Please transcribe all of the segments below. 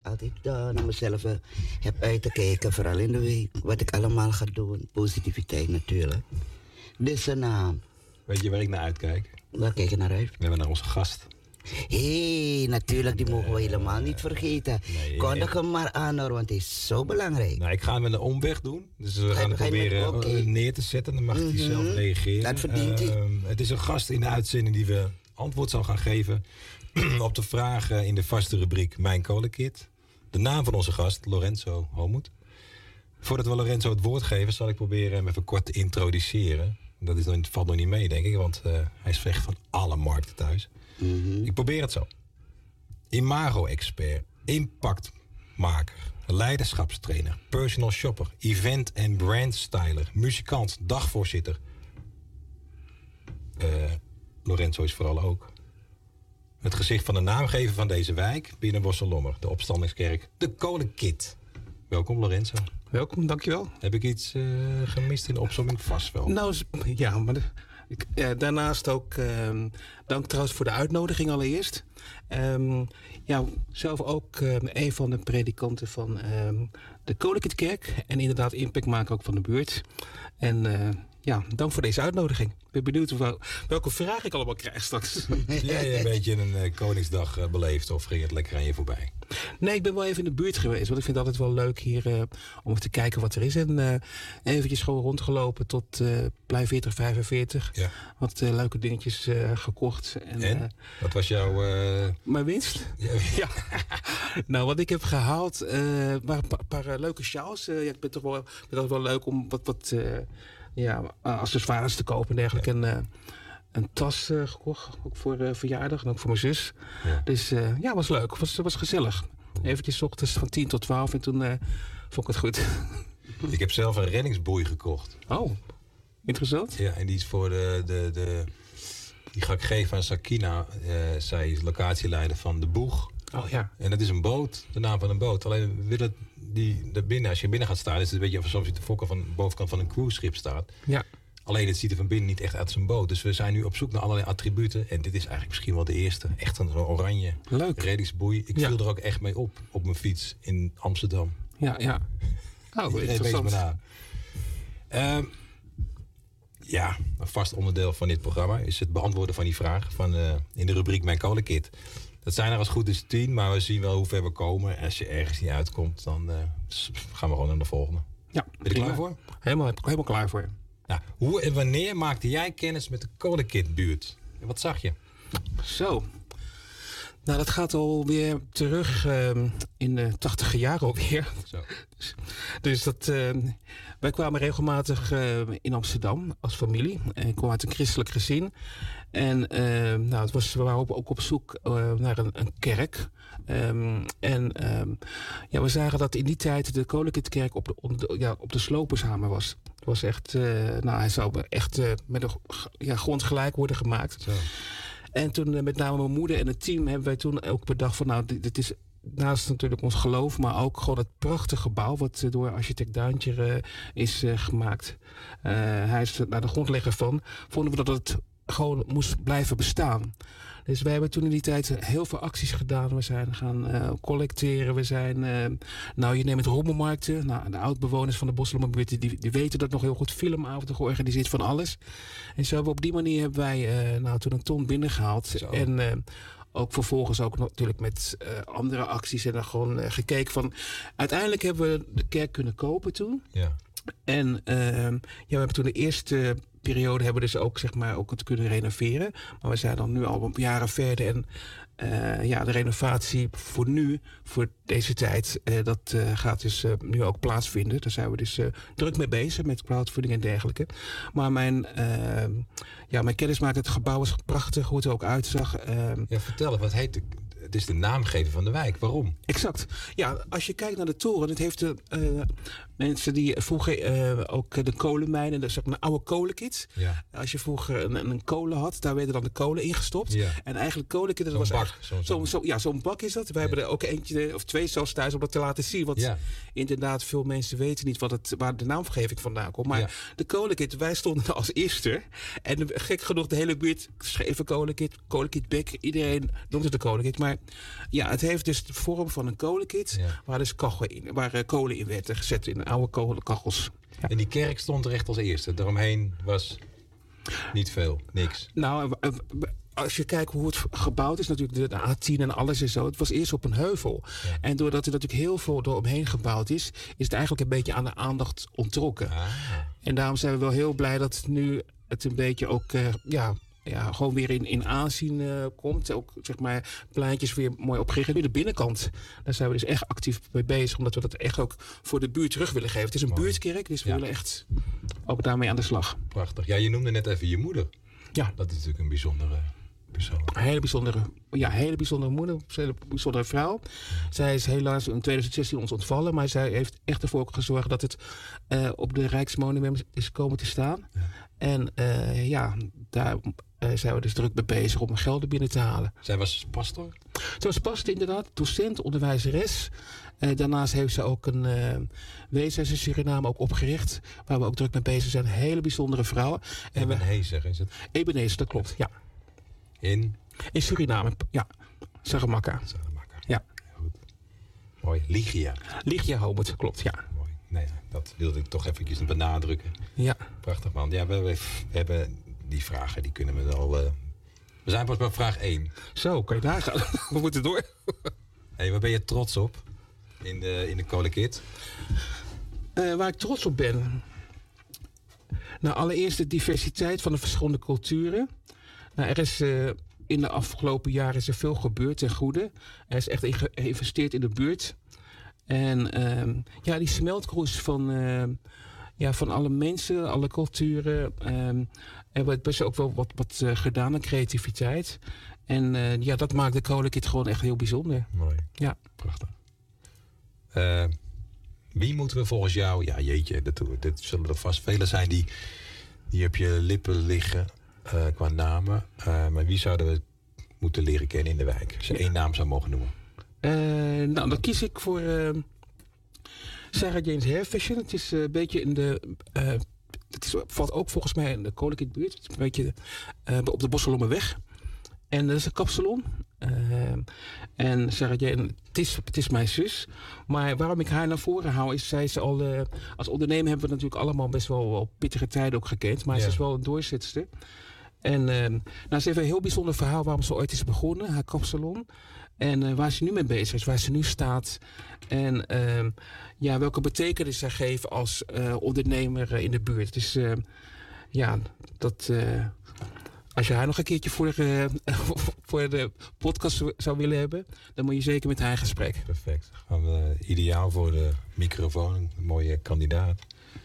altijd naar mezelf heb uit te kijken, vooral in de week. Wat ik allemaal ga doen. Positiviteit natuurlijk. Dus weet je waar ik naar uitkijk? Waar kijk je naar uit? We hebben naar onze gast. Natuurlijk, die mogen we helemaal niet vergeten. Nee, Kondig hem maar aan hoor, want hij is zo belangrijk. Nou, ik ga hem met een omweg doen. Dus we gaan hem proberen neer te zetten. Dan mag hij zelf reageren. Dat verdient hij. Het is een gast in de uitzending die we antwoord zal gaan geven op de vragen in de vaste rubriek Mijn Kolenkit. De naam van onze gast, Lorenzo Homoet. Voordat we Lorenzo het woord geven, zal ik proberen hem even kort te introduceren. Valt nog niet mee, denk ik, want hij is weg van alle markten thuis. Ik probeer het zo. Imago-expert, impactmaker, leiderschapstrainer, personal shopper, event- en brandstyler, muzikant, dagvoorzitter. Lorenzo is vooral ook het gezicht van de naamgever van deze wijk binnen Bosselommer, de opstandingskerk, de Kolenkit. Welkom Lorenzo. Welkom, dankjewel. Heb ik iets gemist in de opzomming? Vast wel. Nou, ja, maar daarnaast ook dank trouwens voor de uitnodiging allereerst. Zelf ook een van de predikanten van de Kolenkitkerk en inderdaad impact maken ook van de buurt. En dank voor deze uitnodiging. Ik ben benieuwd welke vraag ik allemaal krijg straks. Jij een beetje een Koningsdag beleefd of ging het lekker aan je voorbij? Nee, ik ben wel even in de buurt geweest. Want ik vind het altijd wel leuk hier om even te kijken wat er is. En eventjes gewoon rondgelopen tot plein 4045. Ja. Wat leuke dingetjes gekocht. En wat was jouw... Mijn winst? Ja. Nou, wat ik heb gehaald waren een paar leuke sjaals. Ik vind het wel leuk om wat accessoires te kopen en dergelijke. Ja. En een tas gekocht, ook voor verjaardag en ook voor mijn zus. Ja. Dus was leuk, was gezellig. Eventjes 's ochtends van 10 tot 12 en toen vond ik het goed. Ik heb zelf een reddingsboei gekocht. Oh, interessant. Ja, en die is voor die ga ik geven aan Sakina. Zij is locatieleider van De Boeg. Oh ja. En dat is een boot, de naam van een boot. Alleen willen die daarbinnen, als je binnen gaat staan, is het een beetje alsof je de bovenkant van een cruiseschip staat. Ja. Alleen het ziet er van binnen niet echt uit als een boot. Dus we zijn nu op zoek naar allerlei attributen. En dit is eigenlijk misschien wel de eerste. Echt een oranje reddingsboei. Ik viel er ook echt mee op mijn fiets in Amsterdam. Ja. Oh, interessant. Een vast onderdeel van dit programma is het beantwoorden van die vraag in de rubriek Mijn Kolenkit. Dat zijn er als goed is 10, maar we zien wel hoe ver we komen. En als je ergens niet uitkomt, dan gaan we gewoon naar de volgende. Ja, ben je klaar voor? Helemaal klaar voor. Nou, hoe en wanneer maakte jij kennis met de Kolenkit-buurt? En wat zag je? Zo. Nou, dat gaat alweer terug in de 80e jaren alweer. Zo. Dus wij kwamen regelmatig in Amsterdam als familie. Ik kwam uit een christelijk gezin. En we waren ook op zoek naar een kerk. We zagen dat in die tijd de Kolenkitkerk op de slopershamer was. Het was echt, hij zou echt met de grond gelijk worden gemaakt. Zo. En toen met name mijn moeder en het team hebben wij toen ook bedacht van dit is naast natuurlijk ons geloof, maar ook gewoon het prachtige gebouw wat door architect Duintje is gemaakt. Hij is naar de grondlegger van. Vonden we dat het gewoon moest blijven bestaan. Dus wij hebben toen in die tijd heel veel acties gedaan. We zijn gaan collecteren. We zijn, je neemt rommelmarkten. Nou, de oud-bewoners van de Bosselommerbuurt die weten dat nog heel goed. Filmavonden georganiseerd van alles. En zo op die manier hebben wij toen een ton binnengehaald. Zo. En ook vervolgens ook natuurlijk met andere acties. En dan gewoon gekeken van... Uiteindelijk hebben we de kerk kunnen kopen toen. Ja. En we hebben toen de eerste periode hebben we dus ook ook het kunnen renoveren. Maar we zijn dan nu al jaren verder. En de renovatie voor deze tijd, dat gaat dus nu ook plaatsvinden. Daar zijn we dus druk mee bezig met crowdfunding en dergelijke. Maar mijn kennis maakt het gebouw is prachtig, hoe het er ook uitzag. Vertel, wat heet het is de naamgever van de wijk. Waarom? Exact. Ja, als je kijkt naar de toren, het heeft mensen die vroeger ook de kolenmijnen, dus een oude kolenkit. Ja. Als je vroeger een kolen had, daar werden dan de kolen inggestopt. Ja. En eigenlijk kolenkit, dat was bak. Zo'n bak is dat. Wij hebben er ook eentje of twee zelfs thuis om dat te laten zien. Want inderdaad, veel mensen weten niet waar de naamgeving vandaan komt. Maar de kolenkit, wij stonden als eerste. En gek genoeg, de hele buurt schreef kolenkit Beck. Iedereen noemde het de kolenkit. Maar ja, het heeft dus de vorm van een kolenkit. Waar dus kolen in werden gezet in oude kolenkachels. Ja. En die kerk stond er echt als eerste. Daaromheen was niet veel, niks. Nou, als je kijkt hoe het gebouwd is, natuurlijk de A10 en alles en zo. Het was eerst op een heuvel. Ja. En doordat er natuurlijk heel veel eromheen gebouwd is het eigenlijk een beetje aan de aandacht onttrokken. En daarom zijn we wel heel blij dat nu het een beetje ook gewoon weer in aanzien komt. Ook zeg maar pleintjes weer mooi opgericht. En nu de binnenkant, daar zijn we dus echt actief mee bezig. Omdat we dat echt ook voor de buurt terug willen geven. Het is een buurtkerk, dus we willen echt ook daarmee aan de slag. Prachtig. Ja, je noemde net even je moeder. Ja. Dat is natuurlijk een bijzondere persoon. Een hele bijzondere moeder, een hele bijzondere vrouw. Zij is helaas in 2016 ons ontvallen, maar zij heeft echt ervoor gezorgd dat het op de Rijksmonument is komen te staan. Ja. En daar zijn we dus druk mee bezig om gelden binnen te halen. Zij was pastor? Zij was pastor inderdaad, docent, onderwijzeres. Daarnaast heeft ze ook een weeshuis in Suriname ook opgericht, waar we ook druk mee bezig zijn. Een hele bijzondere vrouw. Ebenezer is het? Ebenezer, dat klopt, ja. In Suriname, ja. Saramacca. Ja. Goed. Mooi. Ligia Homoet, klopt, ja. Mooi. Nee, dat wilde ik toch eventjes benadrukken. Ja. Prachtig, man. Ja, we hebben die vragen, die kunnen we wel... We zijn pas bij vraag 1. Zo, kan je nagaan. We moeten door. Hey, waar ben je trots op in de Kolekit? Waar ik trots op ben? Nou, allereerst de diversiteit van de verschillende culturen. Nou, er is in de afgelopen jaren is er veel gebeurd ten goede. Er is echt geïnvesteerd in de buurt. En die smeltkroes van alle mensen, alle culturen. Er wordt best ook wel wat gedaan aan creativiteit. En dat maakt de Kolekit gewoon echt heel bijzonder. Mooi. Ja. Prachtig. Wie moeten we volgens jou... Ja, jeetje, dit zullen er vast velen zijn die op je lippen liggen qua namen. Maar wie zouden we moeten leren kennen in de wijk? Als je één naam zou mogen noemen. Dan kies ik voor Sarah Jane's Hair Fashion. Het is een beetje in de... valt ook volgens mij in de Kolekit buurt. Het is een beetje op de Bosselommerweg. En dat is een kapsalon. En Sarah Jane, het is mijn zus. Maar waarom ik haar naar voren hou, is zij is al... als ondernemer hebben we natuurlijk allemaal best wel pittige tijden ook gekend. Maar ze is wel een doorzetster. En ze heeft een heel bijzonder verhaal waarom ze ooit is begonnen, haar kapsalon. En waar ze nu mee bezig is, waar ze nu staat. En welke betekenis zij geeft als ondernemer in de buurt. Dus als je haar nog een keertje voor de podcast zou willen hebben, dan moet je zeker met haar in gesprek. Perfect. Gaan we ideaal voor de microfoon, een mooie kandidaat.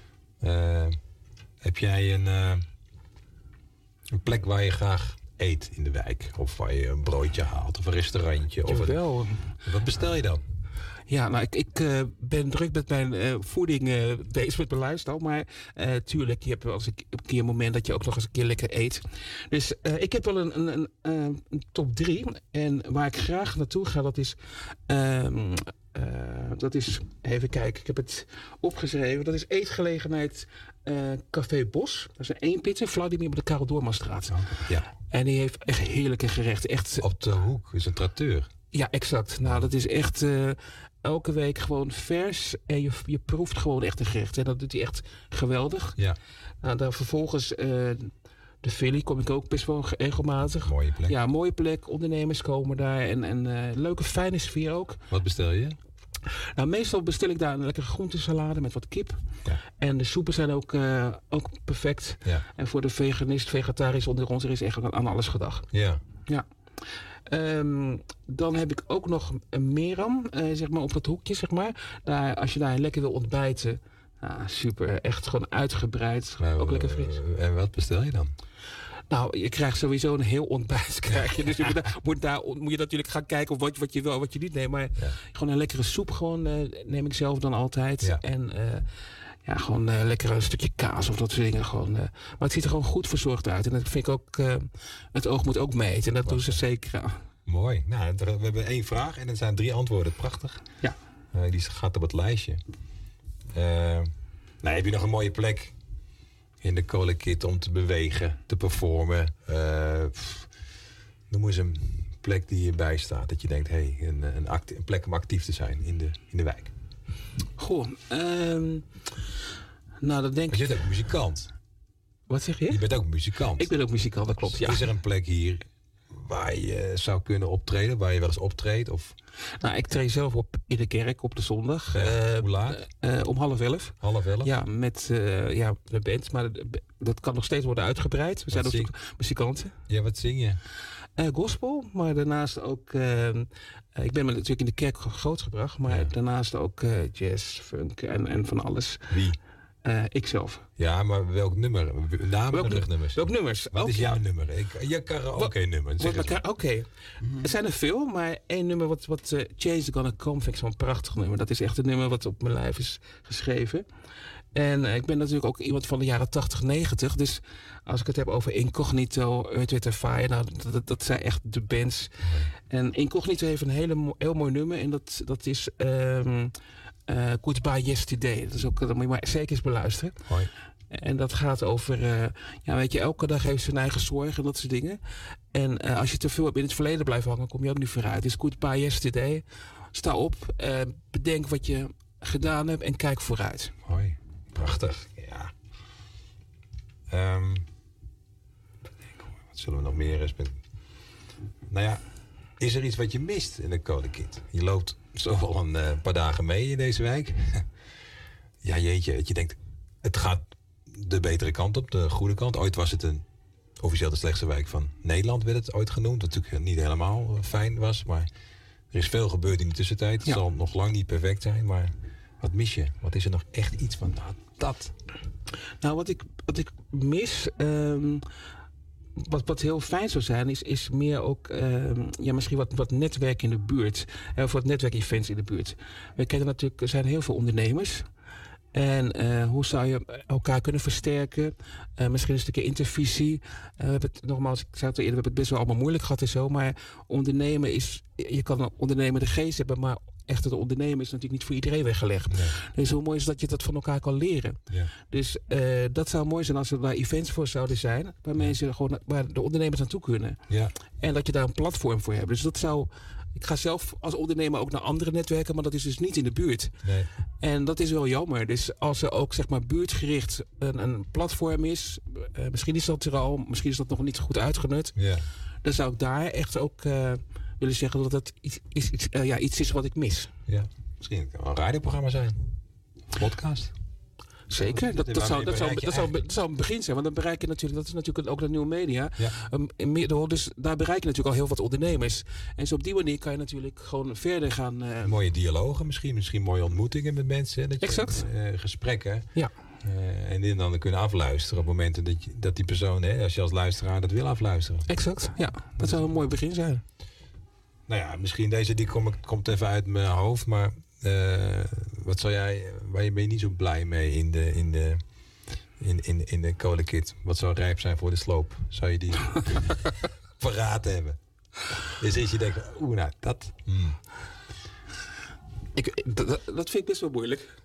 Heb jij een plek waar je graag eet in de wijk? Of waar je een broodje haalt of een restaurantje? Of wat bestel je dan? Ja, nou, ik ben druk met mijn voeding bezig met mijn lifestyle. Maar tuurlijk, je hebt wel eens een keer een moment dat je ook nog eens een keer lekker eet. Dus ik heb wel een top 3. En waar ik graag naartoe ga, dat is, even kijken, ik heb het opgeschreven. Dat is eetgelegenheid Café Bos. Dat is een eenpitter, Vladimir op de Karel Doormanstraat. Ja. En die heeft echt heerlijke gerechten. Echt, op de hoek is een tracteur. Ja, exact. Nou, dat is echt elke week gewoon vers. En je proeft gewoon echt een gerecht. En dat doet hij echt geweldig. Ja. Nou, dan vervolgens de Philly kom ik ook best wel regelmatig. Mooie plek. Ja, mooie plek. Ondernemers komen daar. En leuke, fijne sfeer ook. Wat bestel je? Nou, meestal bestel ik daar een lekkere groentesalade met wat kip. Ja. En de soepen zijn ook perfect. Ja. En voor de vegetarisch onder ons, er is echt aan alles gedacht. Ja. Ja. Dan heb ik ook nog een Meram, zeg maar op dat hoekje, zeg maar. Als je daar lekker wil ontbijten, super, echt gewoon uitgebreid, ook lekker fris. En wat bestel je dan? Nou, je krijgt sowieso een heel ontbijt, krijg je. Dus moet je natuurlijk gaan kijken wat je wil, wat je niet neemt. Maar gewoon een lekkere soep gewoon, neem ik zelf dan altijd. Ja. En gewoon lekker een stukje kaas of dat soort dingen. Gewoon, maar het ziet er gewoon goed verzorgd uit. En dat vind ik ook, het oog moet ook meten. En dat doen ze zeker. Mooi. Nou, we hebben 1 vraag en er zijn 3 antwoorden. Prachtig. Ja. Die gaat op het lijstje. Heb je nog een mooie plek in de Kolekit om te bewegen, te performen? Noem eens een plek die hierbij staat? Dat je denkt, een plek om actief te zijn in de wijk. Goh, nou dat denk ik... Je bent ook muzikant. Wat zeg je? Je bent ook muzikant. Ik ben ook muzikant, dat klopt, ja. Is er een plek hier waar je zou kunnen optreden? Waar je wel eens optreedt? Of... Nou, ik treed zelf op in de kerk op de zondag. Hoe laat? Om 10:30. 10:30? Ja, met de band. Maar dat kan nog steeds worden uitgebreid. We zijn ook muzikanten. Ja, wat zing je? Gospel, maar daarnaast ook... ik ben natuurlijk in de kerk grootgebracht. Maar daarnaast ook jazz, funk en van alles. Wie? Ikzelf. Ja, maar welk nummer? Namen en rugnummers? Welk nummers? Wat is jouw nummer? Je karaoke-nummer. Oké. Er zijn er veel, maar één nummer wat Change is Gonna Come vind ik zo'n prachtig nummer. Dat is echt een nummer wat op mijn lijf is geschreven. En ik ben natuurlijk ook iemand van de jaren 80, 90. Dus als ik het heb over Incognito, Earth, Wind & Fire, nou, dat zijn echt de bands. En Incognito heeft een heel mooi nummer en dat is... Goodbye Yesterday. Dat moet je maar zeker eens beluisteren. Hoi. En dat gaat over... elke dag heeft zijn eigen zorg en dat soort dingen. En als je te veel in het verleden blijft hangen, kom je ook niet vooruit. Dus Goodbye Yesterday. Sta op, bedenk wat je gedaan hebt en kijk vooruit. Hoi. Prachtig. Ja. Wat zullen we nog meer eens... Nou ja, is er iets wat je mist in de Kolenkit? Je loopt zo al een paar dagen mee in deze wijk. Ja, jeetje, dat je denkt, het gaat de betere kant op, de goede kant. Ooit was het officieel de slechtste wijk van Nederland, werd het ooit genoemd. Wat natuurlijk niet helemaal fijn was, maar er is veel gebeurd in de tussentijd. Het zal nog lang niet perfect zijn, maar wat mis je? Wat is er nog echt iets van dat? Nou, wat ik mis... Wat heel fijn zou zijn, is meer ook misschien wat netwerk in de buurt. Of wat netwerkevents in de buurt. We kennen natuurlijk, er zijn heel veel ondernemers. En hoe zou je elkaar kunnen versterken? Misschien een stukje intervisie. We hebben het, nogmaals, ik zei het al eerder, we hebben het best wel allemaal moeilijk gehad en zo. Maar ondernemen is, je kan een ondernemende geest hebben, maar echt het ondernemen is natuurlijk niet voor iedereen weggelegd. Nee. Dus hoe mooi is dat je dat van elkaar kan leren. Ja. Dus dat zou mooi zijn als er daar events voor zouden zijn, waar mensen gewoon, waar de ondernemers naartoe kunnen. Ja. En dat je daar een platform voor hebt. Dus dat zou... Ik ga zelf als ondernemer ook naar andere netwerken, maar dat is dus niet in de buurt. Nee. En dat is wel jammer. Dus als er ook zeg maar buurtgericht een platform is, misschien is dat er al, misschien is dat nog niet goed uitgenut. Ja. Dan zou ik daar echt ook willen zeggen dat het iets is wat ik mis. Ja, misschien kan het een radioprogramma zijn. Podcast. Zeker, dat zou een begin zijn. Want dan bereik je natuurlijk, dat is natuurlijk ook de nieuwe media. Ja. Dus daar bereik je natuurlijk al heel wat ondernemers. En zo op die manier kan je natuurlijk gewoon verder gaan. Mooie dialogen misschien mooie ontmoetingen met mensen. Dat je, exact. Gesprekken. Ja. En die dan kunnen afluisteren op momenten dat die persoon, als je als luisteraar dat wil afluisteren. Exact, ja. Dat zou een mooi begin zijn. Nou ja, misschien deze die komt even uit mijn hoofd, maar... wat zou jij, waar ben je niet zo blij mee in de Kolenkit? Wat zou rijp zijn voor de sloop? Zou je die paraat hebben? Dus als je denkt, dat... Dat vind ik best wel moeilijk.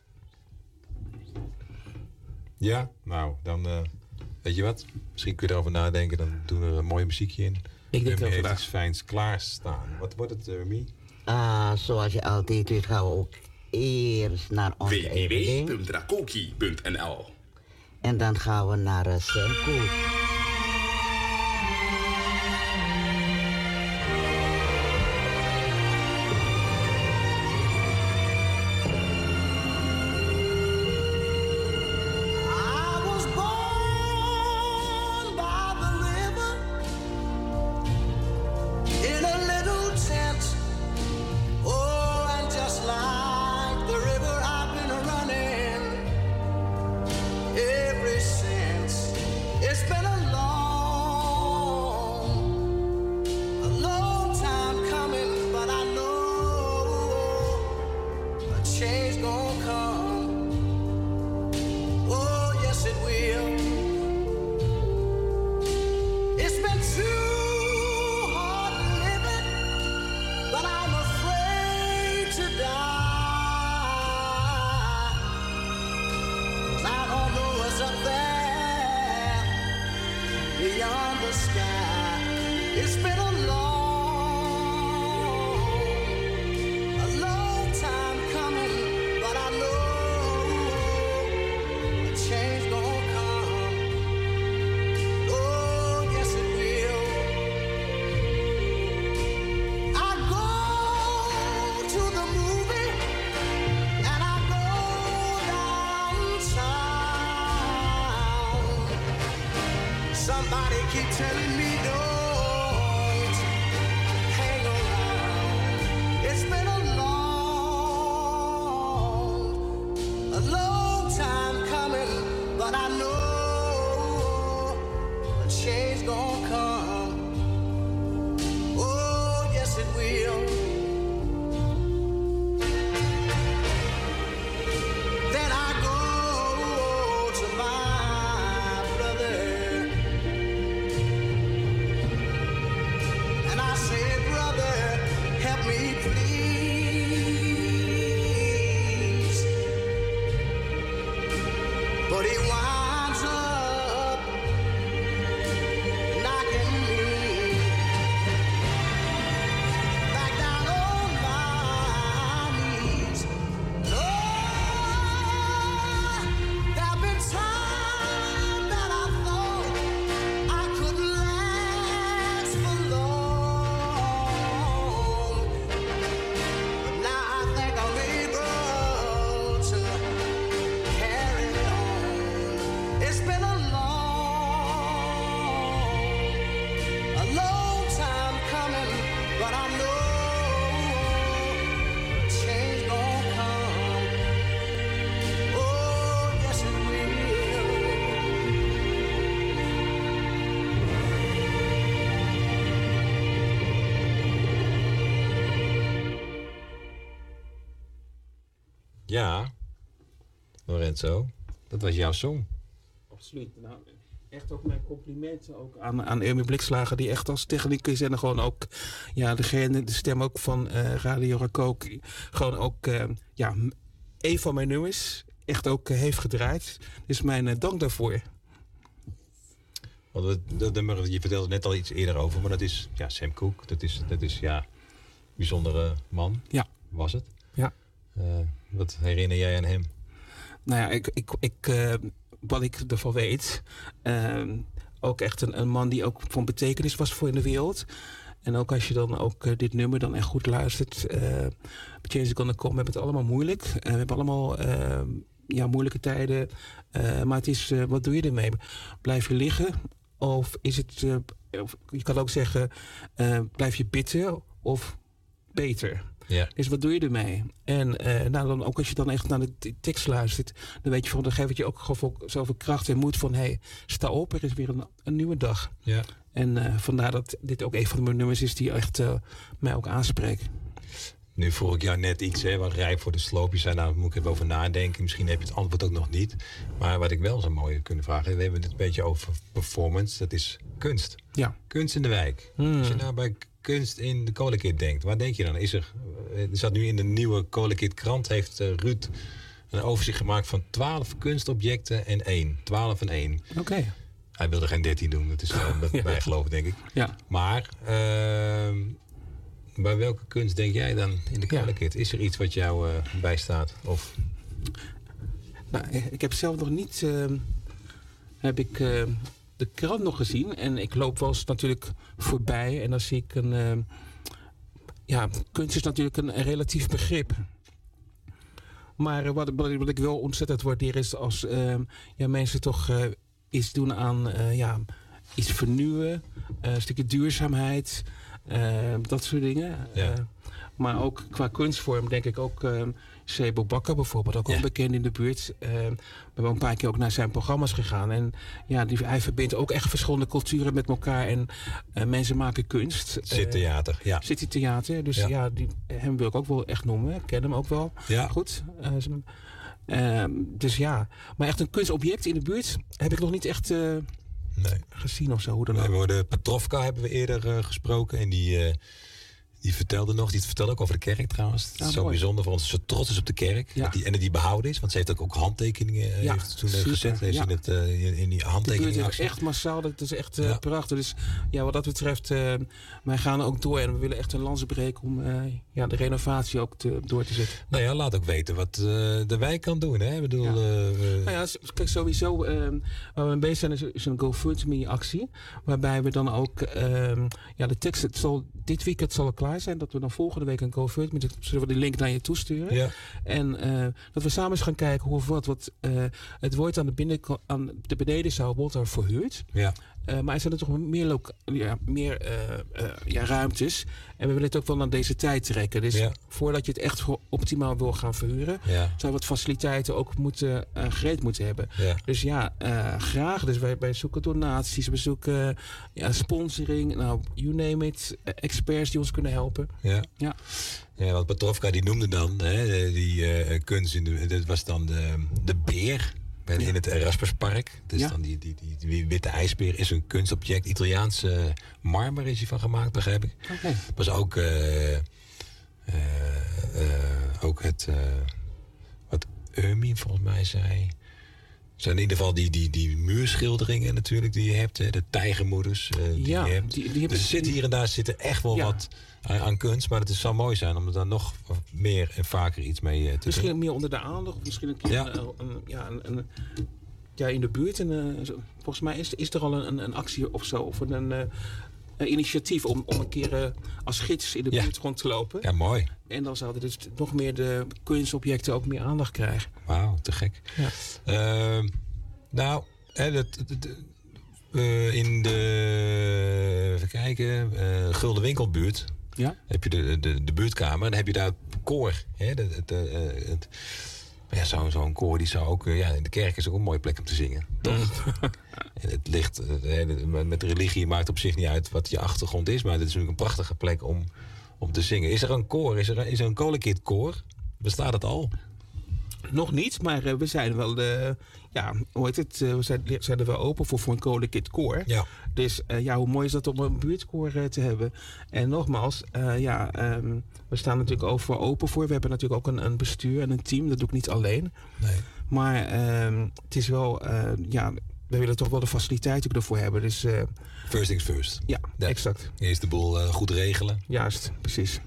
Ja, nou, dan weet je wat? Misschien kun je erover nadenken, dan doen we er een mooi muziekje in. Ik denk dat iets fijns klaarstaan. Wat wordt het, Remy? Zoals je altijd weet, gaan we ook eerst naar onze www.drakoki.nl. En dan gaan we naar Semco. Beyond the sky, it's been a long Somebody keep telling me don't hang around. It's been a long time coming, but I know a change gonna come. Oh, yes it will. Then I go to my brother and I say, brother, help me please. But he winds up knocking me back down on my knees. Lord, there've been times that I thought I couldn't last for long, but now I think I'm able to carry on. It's been a long time coming, but I know change gonna come. Oh, yes it will. Ja, Lorenzo, dat was jouw song. Absoluut. Nou, echt ook mijn complimenten ook aan Erwin Blikslager, die echt als technicus en gewoon ook de stem ook van Radio Rakook gewoon ook een van mijn nummers echt ook heeft gedraaid. Dus mijn dank daarvoor. Want je vertelde net al iets eerder over, maar dat is Sam Cooke. Dat is bijzondere man. Ja. Was het? Ja. Wat herinner jij aan hem? Nou ja, wat ik ervan weet, ook echt een man die ook van betekenis was voor in de wereld. En ook als je dan ook dit nummer dan echt goed luistert. Change is Gonna Come, we hebben het allemaal moeilijk. We hebben allemaal moeilijke tijden. Maar het is, wat doe je ermee? Blijf je liggen? Of is het, je kan ook zeggen, blijf je bidden of beter? Ja. Dus wat doe je ermee? En dan ook als je dan echt naar de tekst luistert, dan weet je van, dan geeft het je ook gewoon zoveel kracht en moed van, sta op, er is weer een nieuwe dag. Ja. En vandaar dat dit ook een van mijn nummers is die echt mij ook aanspreekt. Nu vroeg ik jou net iets, wat rijp voor de sloop. Je zei, nou moet ik even over nadenken. Misschien heb je het antwoord ook nog niet. Maar wat ik wel zo mooi kunnen vragen, we hebben het een beetje over performance. Dat is kunst. Ja. Kunst in de wijk. Als je nou bij kunst in de Kolekit denkt, waar denk je dan? Er zat nu in de nieuwe Kolekit krant, heeft Ruud een overzicht gemaakt van 12 kunstobjecten en 1. 12 en 1. Oké. Hij wilde geen 13 doen, dat is bijgeloof, denk ik. Ja. Maar bij welke kunst denk jij dan in de Kolekit? Is er iets wat jou bijstaat? Of? Nou, ik heb zelf nog niet de krant nog gezien. En ik loop wel eens natuurlijk voorbij. En dan zie ik kunst is natuurlijk een relatief begrip. Maar wat ik wel ontzettend waardeer is als mensen toch iets doen aan iets vernieuwen. Een stukje duurzaamheid. Dat soort dingen. Ja. Maar ook qua kunstvorm denk ik ook Sebo Bakker bijvoorbeeld, ook wel bekend in de buurt. We hebben een paar keer ook naar zijn programma's gegaan. En hij verbindt ook echt verschillende culturen met elkaar. En mensen maken kunst. Citytheater, ja. Citytheater, dus hem wil ik ook wel echt noemen. Ik ken hem ook wel goed. Maar echt een kunstobject in de buurt heb ik nog niet echt gezien of zo. Hoe dan ook. Petrovka hebben we eerder gesproken. En die vertelde ook over de kerk trouwens. Het is zo bijzonder voor ons. Ze trots is op de kerk. Ja. En dat die behouden is. Want ze heeft ook handtekeningen gezet. Heeft in die handtekeningen. Het is echt massaal. Dat is echt prachtig. Dus wat dat betreft, wij gaan ook door. En we willen echt een lans breken om de renovatie ook door te zetten. Nou ja, laat ook weten wat de wijk kan doen. Hè? Ik bedoel, kijk, sowieso waar we mee bezig zijn is een GoFundMe-actie. Waarbij we dan ook de tekst, dit weekend zal er klaar zijn, dat we dan volgende week een GoFundMe, zullen we de link naar je toesturen. Ja. En dat we samen eens gaan kijken het wordt aan de benedenzaal wordt er verhuurd. Ja. Maar er zijn er toch meer ruimtes. En we willen het ook wel naar deze tijd trekken. Dus voordat je het echt optimaal wil gaan verhuren... zou wat faciliteiten ook gereed moeten hebben. Ja. Dus graag. Dus wij zoeken donaties, we zoeken sponsoring. Nou, you name it. Experts die ons kunnen helpen. Ja, want Petrovka die noemde dan die kunst. Dat was dan de beer... in het Erasmuspark. Dus dan die witte ijsbeer is een kunstobject. Italiaanse marmer is hij van gemaakt, begrijp ik. Okay. Was ook het... wat Ermi volgens mij zei. Zijn in ieder geval die muurschilderingen natuurlijk die je hebt. De tijgermoeders die je hebt. Dus hier en daar zit er echt wel wat aan kunst. Maar het zou mooi zijn om er dan nog meer en vaker iets mee te doen. Misschien meer onder de aandacht. Of misschien een keer in de buurt. En, volgens mij is er al een actie of zo. Of een initiatief om een keer als gids in de buurt rond te lopen. Ja, mooi. En dan zouden dus nog meer de kunstobjecten ook meer aandacht krijgen. Wauw, te gek. Ja. In de even kijken, Gulden Winkelbuurt heb je de buurtkamer. En dan heb je daar het koor. Zo'n koor die zou ook... in de kerk is ook een mooie plek om te zingen. Toch? En het ligt... met religie maakt op zich niet uit wat je achtergrond is. Maar het is natuurlijk een prachtige plek om te zingen. Is er een koor? Is er een Colekid koor? Bestaat het al? Nog niet, maar we zijn wel... we zijn er wel open voor een Colekid koor. Ja. Dus hoe mooi is dat om een buurtkoor te hebben. En nogmaals, we staan natuurlijk overal open voor. We hebben natuurlijk ook een bestuur en een team. Dat doe ik niet alleen. Nee. Maar het is wel... we willen toch wel de faciliteiten ervoor hebben. Dus, first things first. Ja, exact. Eerst de boel goed regelen. Juist, precies.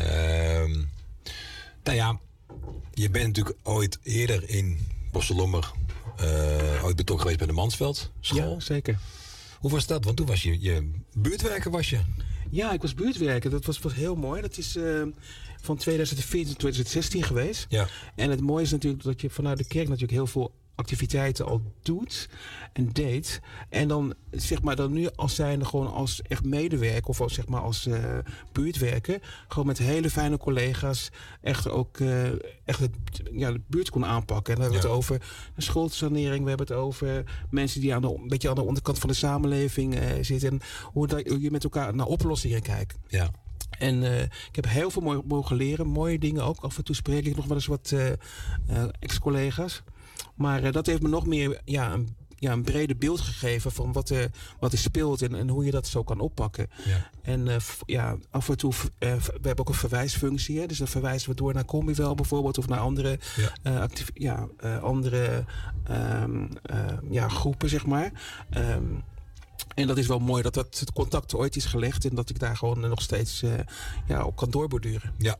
Je bent natuurlijk ooit eerder in Bosselommer ooit betrokken geweest bij de Mansveld school. Ja, zeker. Hoe was dat? Want toen was je buurtwerker, was je? Ja, ik was buurtwerker. Dat was heel mooi. Dat is van 2014 tot 2016 geweest. Ja. En het mooie is natuurlijk dat je vanuit de kerk natuurlijk heel veel activiteiten al doet en deed. En dan zeg maar dan nu als zijnde gewoon als echt medewerker of als, zeg maar als buurtwerker gewoon met hele fijne collega's echt ook de buurt kon aanpakken. En dan hebben we het over een schoolsanering, we hebben het over mensen die een beetje aan de onderkant van de samenleving zitten en hoe je met elkaar naar oplossingen kijkt. Ja. En ik heb heel veel mogen leren, mooie dingen ook. Af en toe spreek ik nog wel eens wat ex-collega's. Maar dat heeft me nog meer een breder beeld gegeven van wat er speelt en hoe je dat zo kan oppakken. Ja. En af en toe, we hebben ook een verwijsfunctie. Hè? Dus dan verwijzen we door naar Combiwel bijvoorbeeld of naar andere, groepen, zeg maar. En dat is wel mooi dat het contact ooit is gelegd en dat ik daar gewoon nog steeds op kan doorborduren. Ja.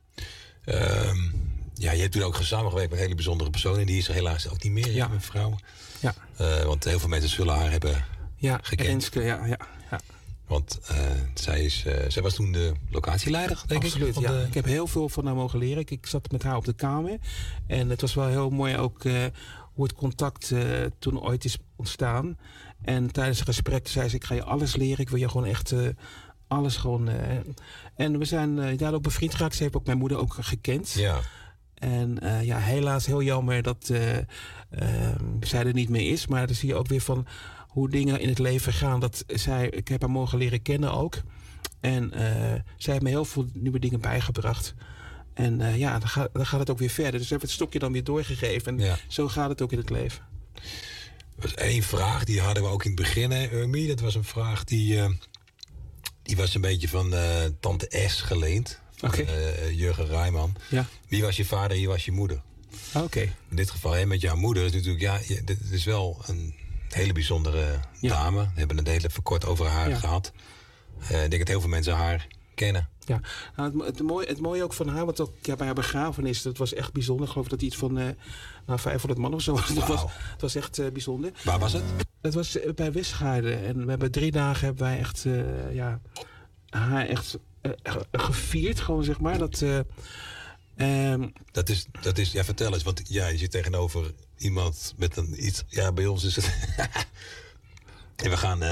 Je hebt toen ook samengewerkt met hele bijzondere personen. Die is er helaas ook niet meer, mijn vrouw. Ja. Want heel veel mensen zullen haar hebben gekend. Renske, ja. Want zij was toen de locatieleider, denk ik. Absoluut, ja. Ik heb heel veel van haar mogen leren. Ik zat met haar op de kamer. En het was wel heel mooi ook hoe het contact toen ooit is ontstaan. En tijdens het gesprek zei ze, ik ga je alles leren. Ik wil je gewoon echt... alles gewoon... En we zijn daar ook bevriend geraakt. Ze heeft ook mijn moeder ook gekend. Ja. En helaas heel jammer dat zij er niet meer is. Maar dan zie je ook weer van hoe dingen in het leven gaan. Ik heb haar mogen leren kennen ook. En zij heeft me heel veel nieuwe dingen bijgebracht. En dan gaat het ook weer verder. Dus we hebben het stokje dan weer doorgegeven. En zo gaat het ook in het leven. Er was één vraag, die hadden we ook in het begin, hè, Ermi. Dat was een vraag die was een beetje van tante S geleend. Jurgen Rijman. Ja. Wie was je vader, wie was je moeder? Oké. In dit geval, met jouw moeder is natuurlijk... dit is wel een hele bijzondere dame. We hebben het hele verkort over haar gehad. Ik denk dat heel veel mensen haar kennen. Ja, nou, het mooie ook van haar, want ook bij haar begrafenis, dat was echt bijzonder. Ik geloof dat iets van 500 man of zo was. Wow. Het was echt bijzonder. Waar was het? Het was bij Westgaarden. En we hebben 3 dagen hebben wij echt haar echt gevierd, gewoon zeg maar. Dat is, vertel eens, want je zit tegenover iemand met een iets, bij ons is het... En we gaan...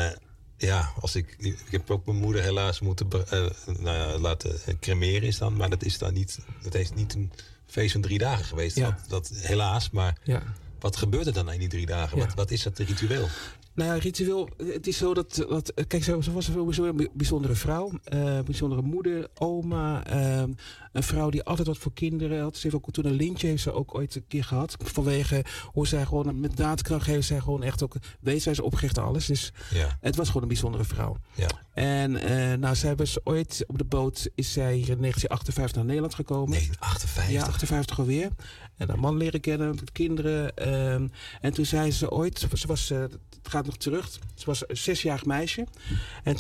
ik heb ook mijn moeder helaas moeten laten cremeren is dan. Maar dat is dan niet... Dat is niet een feest van 3 dagen geweest. Ja. Dat helaas, maar... Ja. Wat gebeurt er dan in die 3 dagen? Ja. Wat is dat ritueel? Nou ja, ritueel, het is zo dat kijk, ze was sowieso een bijzondere vrouw. Bijzondere moeder, oma. Een vrouw die altijd wat voor kinderen had. Ze heeft ook toen een lintje heeft ze ook ooit een keer gehad. Vanwege hoe zij gewoon met daadkracht heeft zij gewoon echt ook weeshuis opgericht alles. Dus het was gewoon een bijzondere vrouw. Ja. En zij was ooit op de boot, is zij hier in 1958 naar Nederland gekomen. 1958? Ja, 58 alweer. En haar man leren kennen, met kinderen. En toen zei ze ooit, het gaat nog terug. Ze was een 6-jarig meisje. En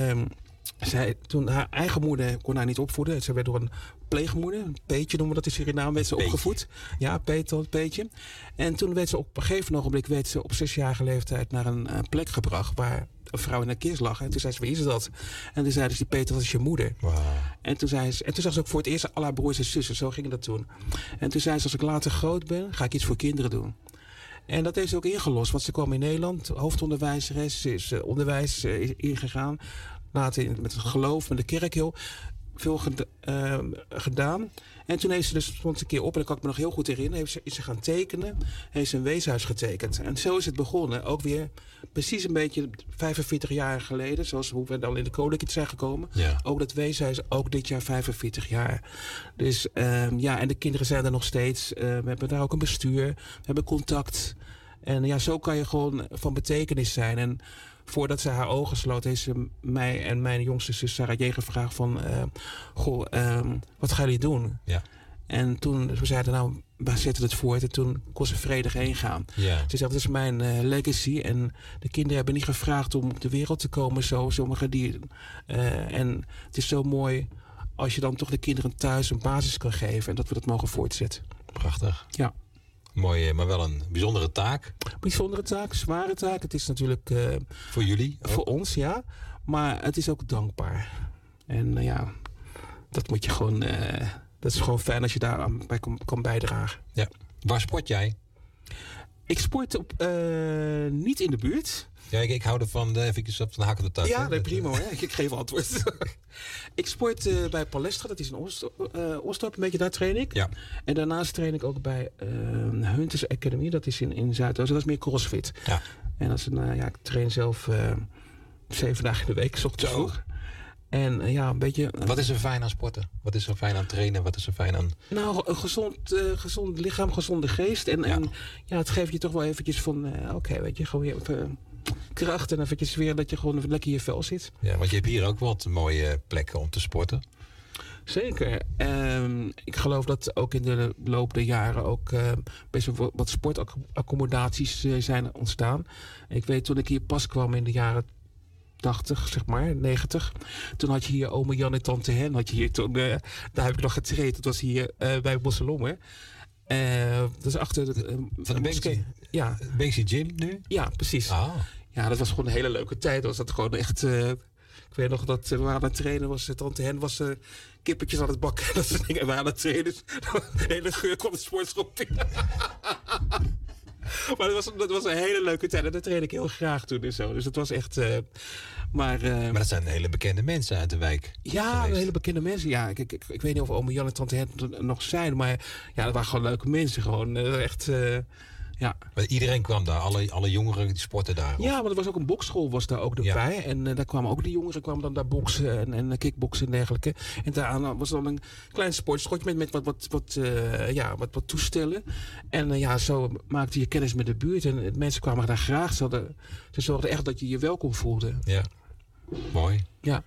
toen haar eigen moeder kon haar niet opvoeden. Ze werd door een pleegmoeder, een Peetje noemen we dat in Suriname, werd ze opgevoed. Ja, Peetje. En toen werd ze op een gegeven ogenblik op 6-jarige leeftijd naar een plek gebracht waar een vrouw in een kist lag. En toen zei ze, wie is dat? En toen zei ze, die Peter, dat is je moeder. Wow. En toen zag ze ook voor het eerst al haar broers en zussen. Zo ging dat toen. En toen zei ze, als ik later groot ben, ga ik iets voor kinderen doen. En dat heeft ze ook ingelost. Want ze kwam in Nederland, hoofdonderwijzeres. Ze is onderwijs ingegaan. Later met het geloof, met de kerk heel veel gedaan. En toen heeft ze dus, stond een keer op, en dat kan ik me nog heel goed herinneren, is ze gaan tekenen. Heeft ze een weeshuis getekend. En zo is het begonnen. Ook weer precies een beetje 45 jaar geleden, zoals hoe we dan in de Koninklijke zijn gekomen. Ja. Ook dat weeshuis, ook dit jaar 45 jaar. Dus en de kinderen zijn er nog steeds. We hebben daar ook een bestuur. We hebben contact. En zo kan je gewoon van betekenis zijn. En voordat ze haar ogen sloot, heeft ze mij en mijn jongste zus Sarah J. gevraagd van... wat gaan jullie doen? Ja. En toen we zeiden, we zetten het voort. En toen kon ze vredig heen gaan. Ja. Ze zegt, dat is mijn legacy. En de kinderen hebben niet gevraagd om op de wereld te komen. Sommige die... en het is zo mooi als je dan toch de kinderen thuis een basis kan geven. En dat we dat mogen voortzetten. Prachtig. Ja. Mooi, maar wel een bijzondere taak. Bijzondere taak, zware taak. Het is natuurlijk... voor jullie? Ook. Voor ons, ja. Maar het is ook dankbaar. En dat moet je gewoon... dat is gewoon fijn als je daar aan bij kan bijdragen. Ja. Waar sport jij? Ik sport niet in de buurt. Ja, ik hou ervan eventjes op de hak op de tak. Ja, nee, prima hoor. Ik geef antwoord. Ik sport bij Palestra, dat is in Oostdorp, een beetje daar train ik. Ja. En daarnaast train ik ook bij Hunters Academy, dat is in Zuidoost. Dat is meer crossfit. Ja. En dat is ik train zelf 7 dagen in de week, 's ochtends vroeg. En een beetje... Wat is er fijn aan sporten? Wat is er fijn aan trainen? Wat is er fijn aan... Nou, een gezond lichaam, gezonde geest. En het geeft je toch wel eventjes van... weet je, gewoon weer even kracht. En eventjes weer dat je gewoon lekker in je vel zit. Ja, want je hebt hier ook wat mooie plekken om te sporten. Zeker. Ik geloof dat ook in de loop der jaren ook best wel wat sportaccommodaties zijn ontstaan. Ik weet toen ik hier pas kwam in de jaren 80, zeg maar, 90. Toen had je hier oma Jan en tante Hen. Daar heb ik nog getraind. Dat was hier bij Bosselommer. Dat is achter van de Banksy. Ja. Banksy Gym nu? Ja, precies. Ah. Ja, dat was gewoon een hele leuke tijd. Was dat gewoon echt... ik weet nog dat we waren aan het trainen. Tante Hen was kippertjes aan het bakken. Dat soort dingen. En we waren aan het trainen. Dus de hele geur kwam de sportschool binnen. Maar dat was een hele leuke tijd. En dat trainde ik heel graag toen en zo. Dus dat was echt... Maar dat zijn hele bekende mensen uit de wijk. Ja, hele bekende mensen. Ja, ik weet niet of oma Jan en tante Het nog zijn. Maar ja, dat waren gewoon leuke mensen. Gewoon echt... ja. Maar iedereen kwam daar. Alle jongeren die sporten daar. Of? Ja, maar er was ook een boksschool was daar ook erbij. Ja. En daar kwamen ook de jongeren dan daar boksen en kickboksen en dergelijke. En daarna was dan een klein sportschotje met wat toestellen. En zo maakte je kennis met de buurt. En mensen kwamen daar graag. Ze zorgden echt dat je je welkom voelde. Ja, mooi. Ja.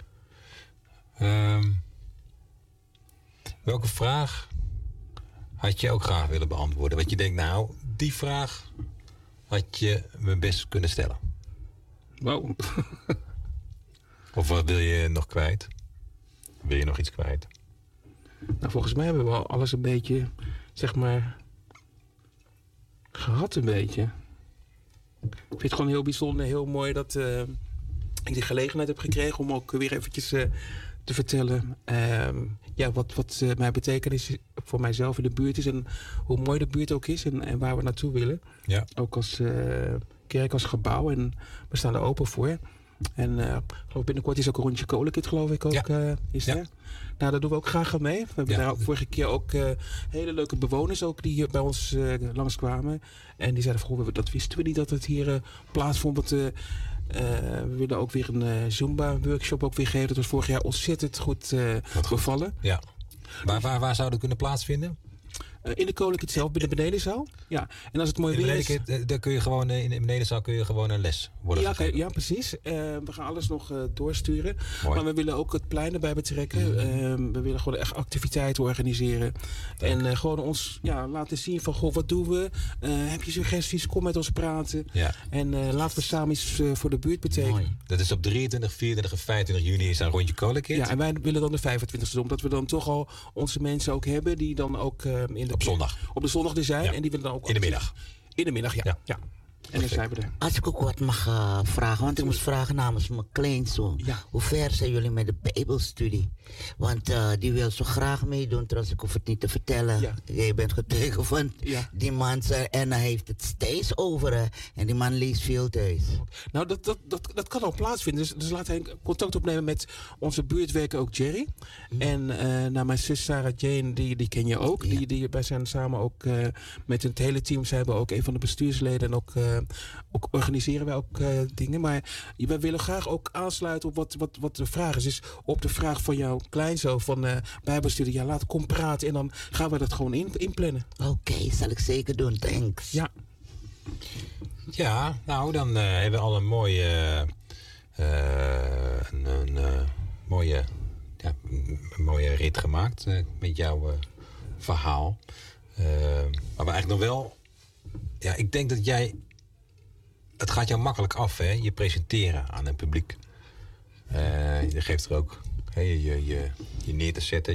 Welke vraag had je ook graag willen beantwoorden? Want je denkt, nou, die vraag had je me best kunnen stellen. Wow. Of wat wil je nog kwijt? Wil je nog iets kwijt? Nou, volgens mij hebben we al alles een beetje, zeg maar, gehad een beetje. Ik vind het gewoon heel bijzonder, heel mooi dat ik de gelegenheid heb gekregen om ook weer eventjes te vertellen wat mijn betekenis voor mijzelf in de buurt is en hoe mooi de buurt ook is en waar we naartoe willen. Ja. Ook als kerk als gebouw. En we staan er open voor. En geloof binnenkort is ook een rondje Kolenkit, geloof ik ook. Is er. Nou, daar doen we ook graag aan mee. We hebben daar ook vorige keer ook hele leuke bewoners ook die hier bij ons langskwamen. En die zeiden van, goh, dat wisten we niet dat het hier plaatsvond. Want we willen ook weer een Zumba-workshop ook weer geven. Dat was vorig jaar ontzettend goed bevallen. Ja. Waar zou dat kunnen plaatsvinden? In de Kolenkit zelf, binnen de benedenzaal. Ja. En als het mooi weer is... Daar kun je gewoon, in de benedenzaal kun je gewoon een les worden gegeven. Ja, precies. We gaan alles nog doorsturen. Mooi. Maar we willen ook het plein erbij betrekken. We willen gewoon echt activiteiten organiseren. Leuk. En gewoon ons laten zien van, goh, wat doen we? Heb je suggesties? Kom met ons praten. Ja. En laten we samen iets voor de buurt betekenen. Mooi. Dat is op 23, 24 en 25 juni is daar een rondje Kolenkit. Ja, en wij willen dan de 25e doen. Omdat we dan toch al onze mensen ook hebben die dan ook Op zondag. Op de zondag er zijn. Ja. En die willen dan ook In de middag. In de middag, ja. En dan zijn we er. Als ik ook wat mag vragen, want ik moest vragen namens mijn kleinzoon. Ja. Hoe ver zijn jullie met de Bijbelstudie? Want die wil zo graag meedoen, trouwens ik hoef het niet te vertellen. Ja. Jij bent getuige van die man en hij heeft het steeds over. Hè. En die man leest veel thuis. Nou, dat kan al plaatsvinden. Dus laat hij contact opnemen met onze buurtwerker ook Jerry. En mijn zus Sarah Jane, die ken je ook. Ja. Wij zijn samen ook met het hele team. Zij hebben ook een van de bestuursleden. En ook organiseren wij ook dingen. Maar wij willen graag ook aansluiten op wat de vraag is. Dus op de vraag van jouw kleinzoon van Bijbelstudie. Ja, kom praten. En dan gaan we dat gewoon inplannen. Oké, zal ik zeker doen. Thanks. Ja. Ja, nou dan hebben we al een mooie... een mooie rit gemaakt met jouw verhaal. Maar we eigenlijk nog wel... Ja, ik denk dat jij... Het gaat jou makkelijk af, hè? Je presenteren aan een publiek. Je geeft er ook je neer te zetten.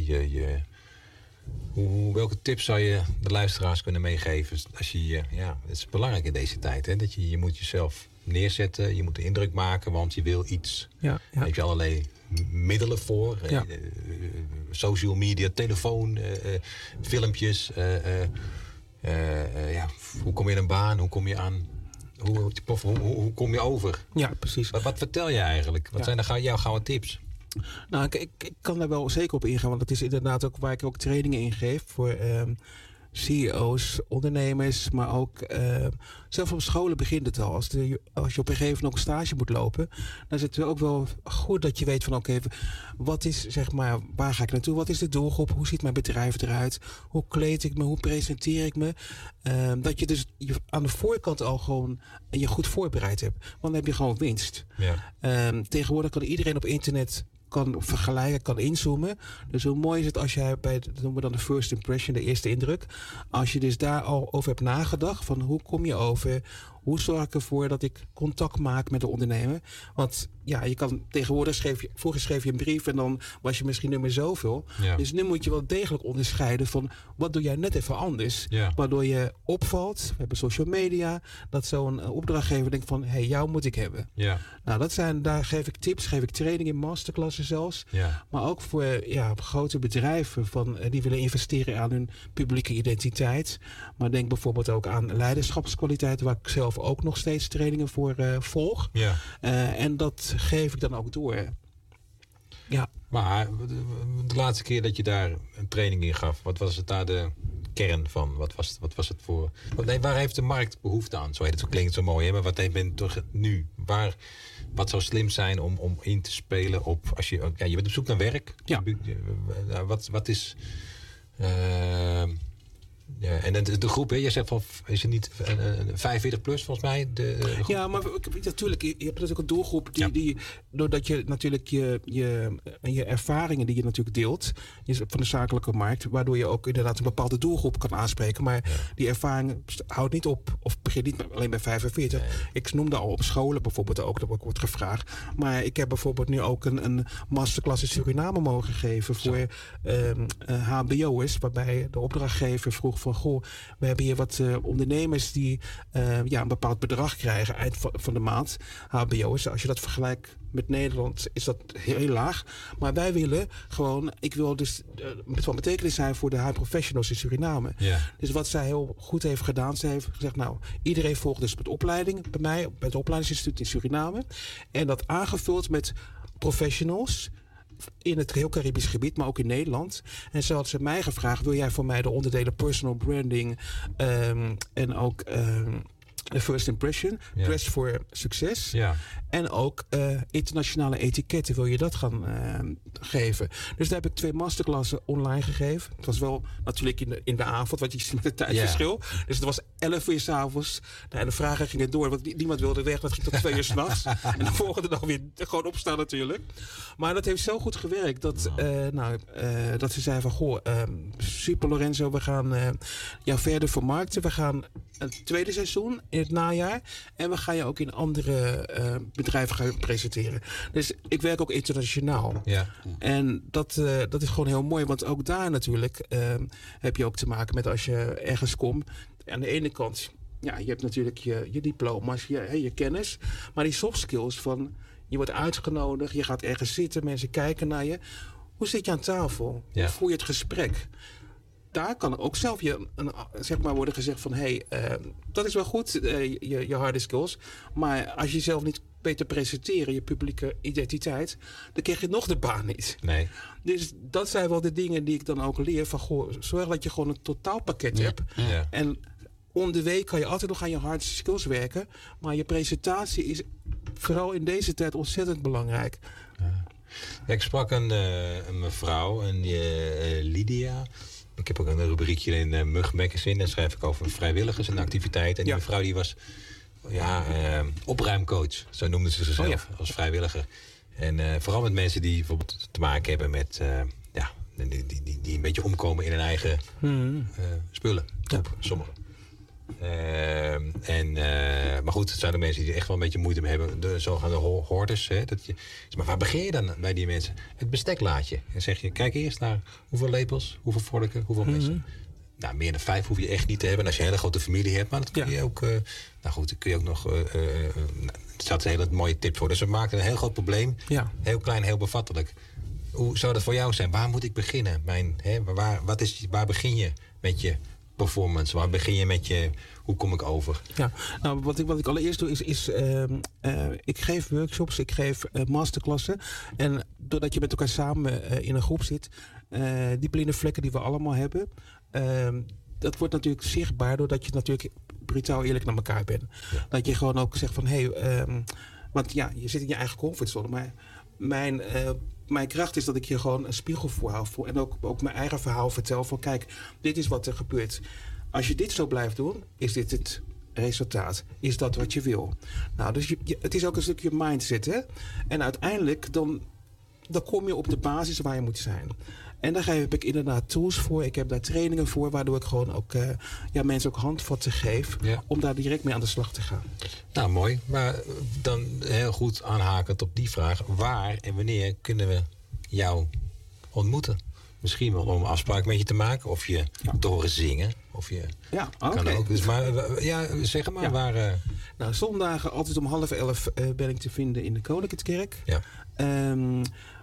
Welke tips zou je de luisteraars kunnen meegeven? Als je, het is belangrijk in deze tijd, hè? Dat je moet jezelf neerzetten. Je moet een indruk maken, want je wil iets. Ja. Daar heb je allerlei middelen voor. Ja. Social media, telefoon, filmpjes. Hoe kom je in een baan? Hoe kom je aan... Hoe kom je over? Ja, precies. Wat vertel je eigenlijk? Wat zijn dan jouw gouden tips? Nou, ik kan daar wel zeker op ingaan. Want dat is inderdaad ook waar ik ook trainingen in geef. Voor CEO's, ondernemers. Maar ook zelfs op scholen begint het al. Als je op een gegeven moment ook een stage moet lopen. Dan is het ook wel goed dat je weet van oké, wat is zeg maar, waar ga ik naartoe? Wat is de doelgroep? Hoe ziet mijn bedrijf eruit? Hoe kleed ik me? Hoe presenteer ik me? Dat je dus aan de voorkant al gewoon je goed voorbereid hebt. Want dan heb je gewoon winst. Ja. Tegenwoordig kan iedereen op internet kan vergelijken, kan inzoomen. Dus hoe mooi is het als jij dat noemen we dan de first impression, de eerste indruk. Als je dus daar al over hebt nagedacht, van hoe kom je over, hoe zorg ik ervoor dat ik contact maak met de ondernemer. Want ja, je kan tegenwoordig vroeger schreef je een brief en dan was je misschien nummer zoveel. Ja. Dus nu moet je wel degelijk onderscheiden van wat doe jij net even anders. Ja. Waardoor je opvalt. We hebben social media. Dat zo'n opdrachtgever denkt van, hey, jou moet ik hebben. Ja. Nou, daar geef ik tips, geef ik trainingen, masterclassen zelfs. Ja. Maar ook voor grote bedrijven die willen investeren aan hun publieke identiteit. Maar denk bijvoorbeeld ook aan leiderschapskwaliteit, waar ik zelf ook nog steeds trainingen voor volg. Ja. En dat geef ik dan ook door. Ja. Maar de laatste keer dat je daar een training in gaf, wat was het daar de kern van? Wat was het voor... Nee, waar heeft de markt behoefte aan? Zo klinkt zo mooi, hè? Maar wat heeft toch nu? Wat zou slim zijn om in te spelen op... Als je bent op zoek naar werk. Ja. Wat is... en de groep, hè, je zegt van, is het niet 45 plus volgens mij? Ja, maar natuurlijk, je hebt natuurlijk een doelgroep die doordat je natuurlijk je ervaringen die je natuurlijk deelt van de zakelijke markt, waardoor je ook inderdaad een bepaalde doelgroep kan aanspreken. Maar die ervaring houdt niet op of begint niet alleen bij 45. Nee. Ik noemde al op scholen bijvoorbeeld ook, dat wordt gevraagd. Maar ik heb bijvoorbeeld nu ook een masterclass in Suriname mogen geven voor HBO'ers, waarbij de opdrachtgever vroeg van, goh, we hebben hier wat ondernemers die een bepaald bedrag krijgen eind van de maand. HBO'ers, als je dat vergelijkt met Nederland is dat heel laag. Maar wij willen gewoon, ik wil dus van betekenis zijn voor de high professionals in Suriname. Ja. Dus wat zij heel goed heeft gedaan, ze heeft gezegd, nou, Iedereen volgt dus met opleiding bij mij, bij het opleidingsinstituut in Suriname. En dat aangevuld met professionals in het geheel Caribisch gebied, maar ook in Nederland. En zo had ze mij gevraagd, wil jij voor mij de onderdelen personal branding en ook de first impression, dress voor succes. Ja. En ook internationale etiketten, wil je dat gaan geven. Dus daar heb ik 2 masterklassen online gegeven. Het was wel natuurlijk in de avond, want je ziet met het tijdverschil. Dus het was 11 uur 's avonds. Nou, en de vragen gingen door, want niemand wilde weg. Dat ging tot 2 uur 's nachts. En de volgende dag weer gewoon opstaan natuurlijk. Maar dat heeft zo goed gewerkt dat, dat ze zei van, goh, super Lorenzo, we gaan jou verder vermarkten. We gaan het tweede seizoen in het najaar. En we gaan je ook in andere bedrijven gaan presenteren. Dus ik werk ook internationaal. Ja. En dat is gewoon heel mooi. Want ook daar natuurlijk heb je ook te maken met als je ergens komt. Aan de ene kant, ja, je hebt natuurlijk je diploma's, je kennis. Maar die soft skills van, je wordt uitgenodigd, je gaat ergens zitten, mensen kijken naar je. Hoe zit je aan tafel? Ja. Hoe voer je het gesprek? Daar kan ook zelf zeg maar worden gezegd van, dat is wel goed, je harde skills. Maar als je jezelf niet weet te presenteren, je publieke identiteit, dan krijg je nog de baan niet. Nee. Dus dat zijn wel de dingen die ik dan ook leer. Van, goh, zorg dat je gewoon een totaalpakket hebt. Ja. En om de week kan je altijd nog aan je hard skills werken. Maar je presentatie is vooral in deze tijd ontzettend belangrijk. Ja, ik sprak een mevrouw, Lydia. Ik heb ook een rubriekje in Mug Magazine. Daar schrijf ik over vrijwilligers en activiteiten. En die mevrouw die was opruimcoach. Zo noemde ze zichzelf als vrijwilliger. En vooral met mensen die bijvoorbeeld te maken hebben met die een beetje omkomen in hun eigen spullen. Op sommigen. Maar goed, het zijn de mensen die er echt wel een beetje moeite mee hebben. De zogenaamde hoorders. Hè, maar waar begin je dan bij die mensen? Het besteklaadje. En zeg je, kijk eerst naar hoeveel lepels, hoeveel vorken, hoeveel messen. Nou, meer dan 5 hoef je echt niet te hebben. En als je een hele grote familie hebt, maar dat kun je ook... dan kun je ook nog... er staat een hele mooie tip voor. Dus we maken een heel groot probleem. Ja. Heel klein, heel bevattelijk. Hoe zou dat voor jou zijn? Waar moet ik beginnen? Waar begin je met je performance? Waar begin je met je... Hoe kom ik over? Ja, nou, wat ik allereerst doe is ik geef workshops, ik geef masterklassen. En doordat je met elkaar samen in een groep zit, die blinde vlekken die we allemaal hebben, dat wordt natuurlijk zichtbaar doordat je natuurlijk brutaal eerlijk naar elkaar bent. Ja. Dat je gewoon ook zegt van, want ja, je zit in je eigen comfortzone, maar mijn kracht is dat ik je gewoon een spiegel voorhoud en ook mijn eigen verhaal vertel van, kijk, dit is wat er gebeurt. Als je dit zo blijft doen, is dit het resultaat. Is dat wat je wil? Nou, dus het is ook een stukje mindset, hè? En uiteindelijk, dan kom je op de basis waar je moet zijn. En daar heb ik inderdaad tools voor. Ik heb daar trainingen voor, waardoor ik gewoon ook mensen ook handvatten geef om daar direct mee aan de slag te gaan. Nou, mooi. Maar dan heel goed aanhakend op die vraag. Waar en wanneer kunnen we jou ontmoeten? Misschien wel om een afspraak met je te maken. Of je te horen zingen. Of je kan ook. Dus maar zeg maar waar... Nou, zondagen altijd om 10:30 ben ik te vinden in de Koninklijke Kerk. Ja.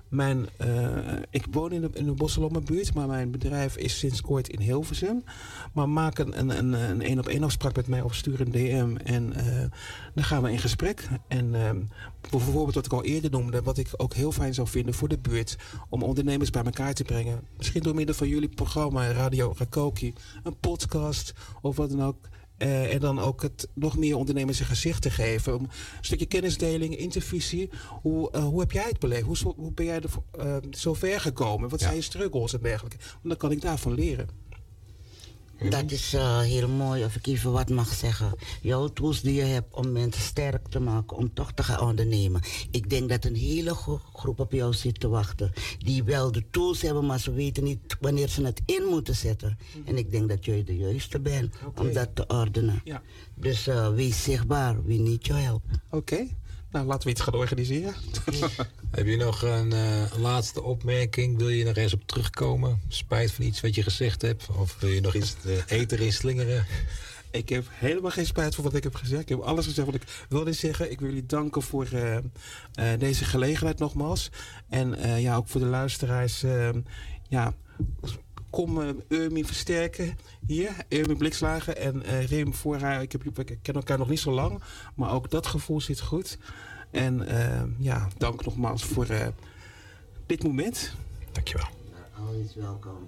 Ik woon in de Bosselommerbuurt, maar mijn bedrijf is sinds kort in Hilversum. Maar maak een 1-op-1 afspraak met mij of stuur een DM en dan gaan we in gesprek. En bijvoorbeeld wat ik al eerder noemde, wat ik ook heel fijn zou vinden voor de buurt, om ondernemers bij elkaar te brengen. Misschien door middel van jullie programma, Radio Rakoki, een podcast of wat dan ook. En dan ook het nog meer ondernemers een gezicht te geven. Een stukje kennisdeling, intervisie. Hoe heb jij het beleefd? Hoe ben jij er zo ver gekomen? Wat zijn je struggles en dergelijke? Want dan kan ik daarvan leren. Dat is heel mooi, of ik even wat mag zeggen. Jouw tools die je hebt om mensen sterk te maken, om toch te gaan ondernemen. Ik denk dat een hele groep op jou zit te wachten. Die wel de tools hebben, maar ze weten niet wanneer ze het in moeten zetten. En ik denk dat jij de juiste bent om dat te ordenen. Ja. Dus wees zichtbaar, we need your help. Oké. Nou, laten we iets gaan organiseren. Heb je nog een laatste opmerking? Wil je nog eens op terugkomen? Spijt van iets wat je gezegd hebt? Of wil je nog iets eten erin slingeren? Ik heb helemaal geen spijt voor wat ik heb gezegd. Ik heb alles gezegd wat ik wilde zeggen. Ik wil jullie danken voor deze gelegenheid nogmaals. En ook voor de luisteraars. kom Urmi versterken hier. Urmi Blikslagen en Rem Voorhaar. We kennen elkaar nog niet zo lang. Maar ook dat gevoel zit goed. En dank nogmaals voor dit moment. Dankjewel. Always welkom.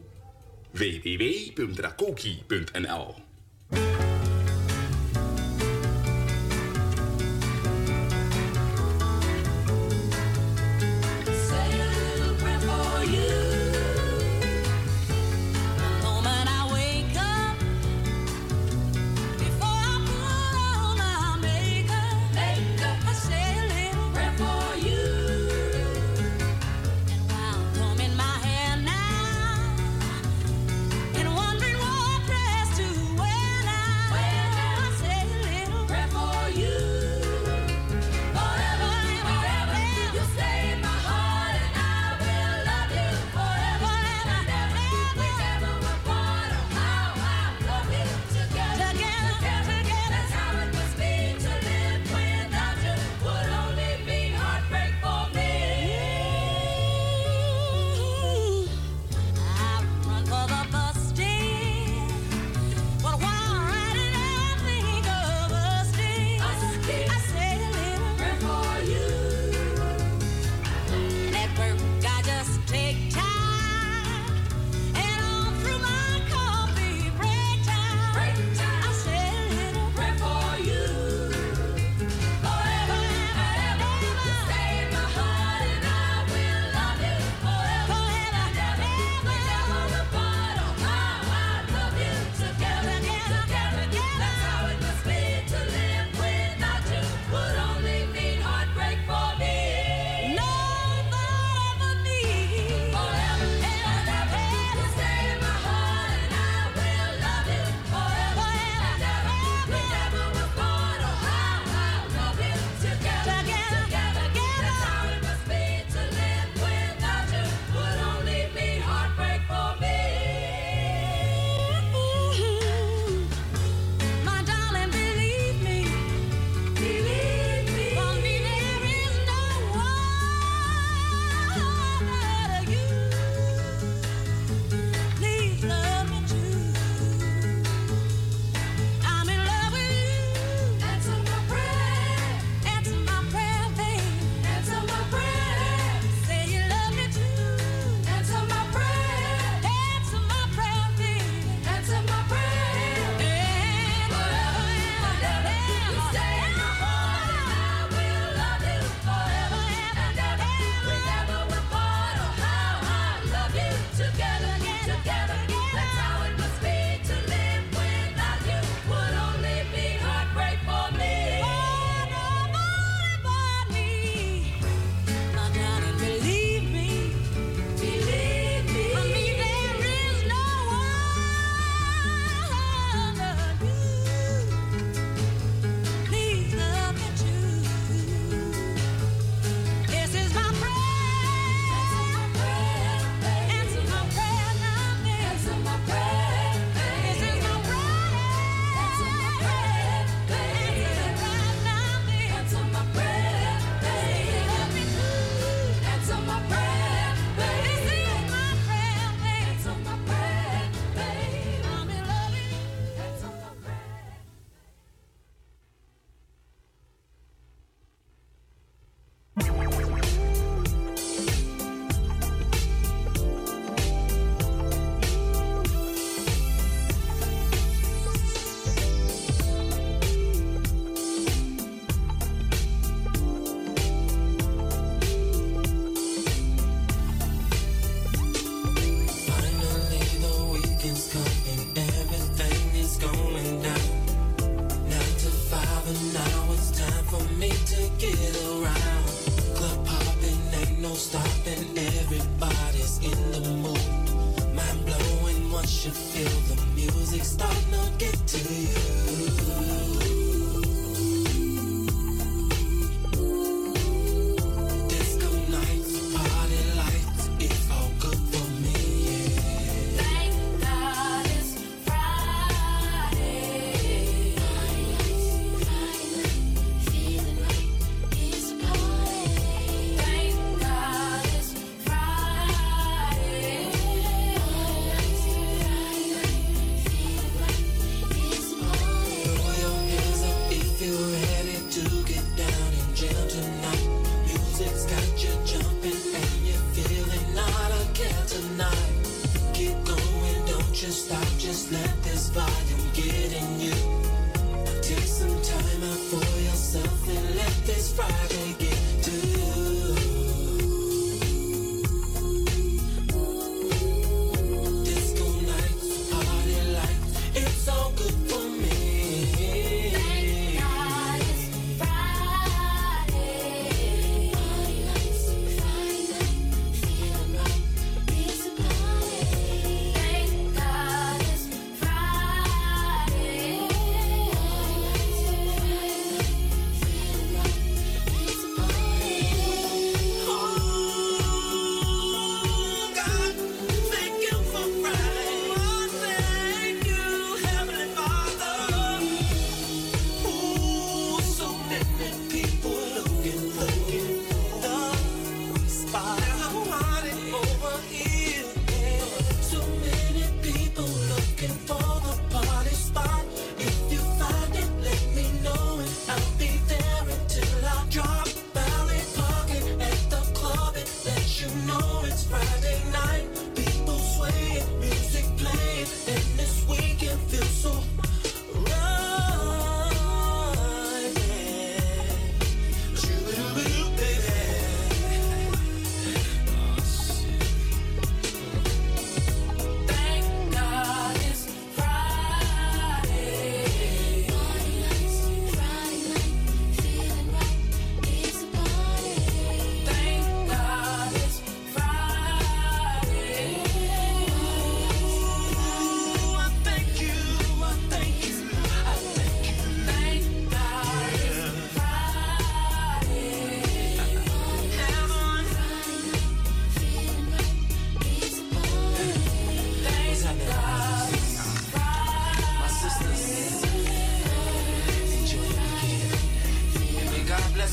www.drakoki.nl And wondering what dress to wear.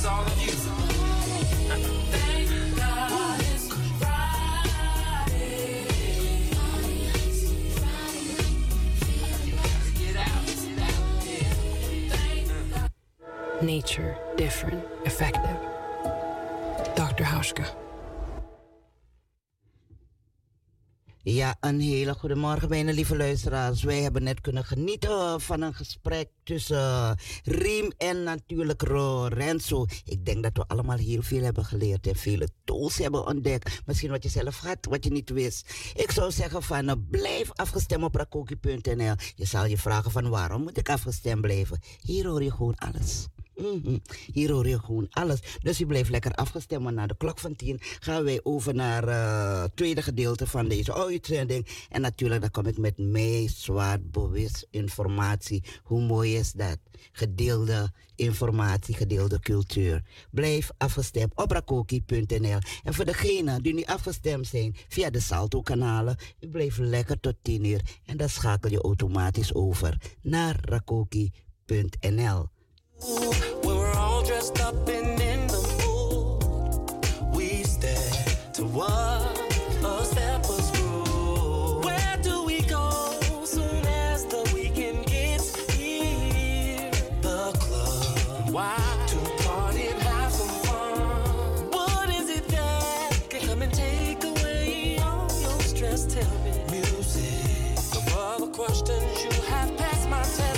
it's all of you. Thank God it's Friday. Get out. Nature, different, effective. Dr. Hauschka. Ja, een hele goede morgen, mijn lieve luisteraars. Wij hebben net kunnen genieten van een gesprek tussen Riem en natuurlijk Lorenzo. Ik denk dat we allemaal heel veel hebben geleerd en vele tools hebben ontdekt. Misschien wat je zelf had, wat je niet wist. Ik zou zeggen van blijf afgestemd op rakoki.nl. Je zal je vragen van waarom moet ik afgestemd blijven? Hier hoor je gewoon alles. Hier hoor je gewoon alles. Dus je blijft lekker afgestemd. Maar na de klok van 10 gaan wij over naar het tweede gedeelte van deze uitzending. En natuurlijk dan kom ik met mij zwaar bewust informatie. Hoe mooi is dat? Gedeelde informatie, gedeelde cultuur. Blijf afgestemd op rakoki.nl. En voor degenen die nu afgestemd zijn via de Salto-kanalen, u blijft lekker tot 10 uur. En dan schakel je automatisch over naar rakoki.nl. When we're all dressed up and in the mood, we step to what a step was through. Where do we go soon as the weekend gets here? The club. Why? To party and have some fun. What is it that can come and take away all your stress? Tell me. Music. No other questions you have passed my test.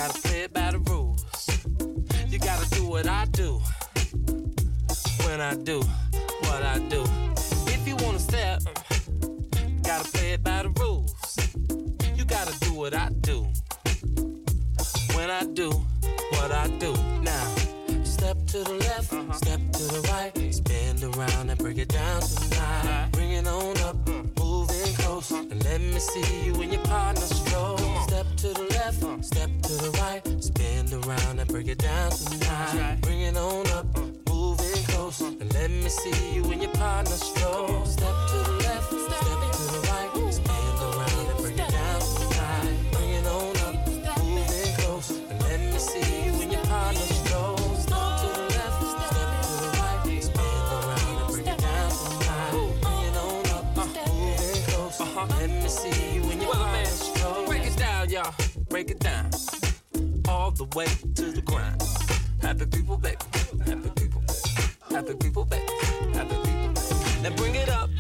gotta play it by the rules. You gotta do what I do when I do what I do. If you wanna step, gotta play it by the rules. You gotta do what I do when I do what I do. Now, step to the left, step to the right, spin around and break it down tonight. Bring it on up, moving close, and let me see you and your partner stroll. Step to the left, step to the right, spin around and break it down tonight. Bring it on up, moving close, and let me see you and your partner stroll. Step to the left, step to the right, spin around and break it down tonight. Bring it on up, moving close, and let me see you and your partner stroll. Step to the left, step to the right, spin around and break it down tonight. Bring it on up, moving close, let me see you and your partner stroll. Break it down, y'all, break it down, all the way to the grind. Happy people, baby, happy people, happy people, baby, happy people. Now bring it up,